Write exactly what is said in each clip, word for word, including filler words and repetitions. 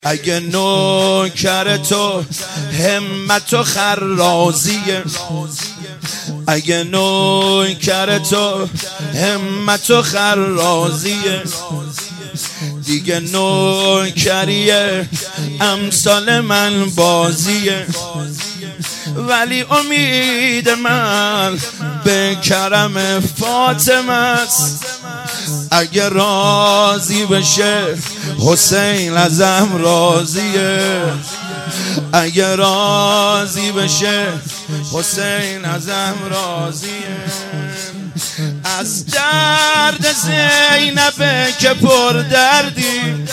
اگه نوکر تو همت و خرازیه، اگه نوکر تو همت و خرازیه، دیگه نوکریه امثال من بازیه. ولی امید من به کرم فاطمه است، اگه راضی بشه حسین ازم راضیه، اگه راضی بشه حسین ازم راضیه. از درد زینب که پر دردی،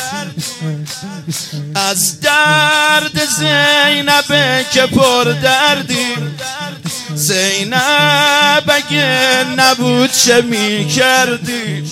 از درد زینب که پر دردی، زینب اگه نبود چه می کردی؟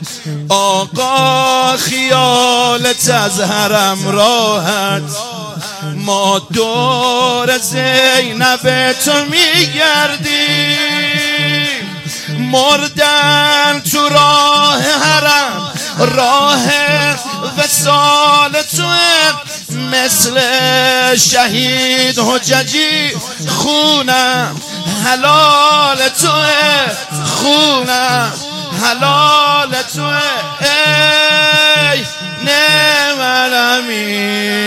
آقا خیالت از حرم راحت، ما دور زینب تو می گردیم. مردن تو راه حرم، راه وصال تو مثل شهید حججی، خونم حلال توه، خونم حلال توه. ای نعم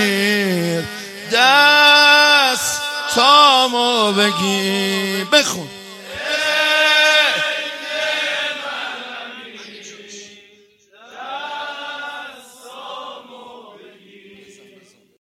الامیر دست تامو بگی بخون.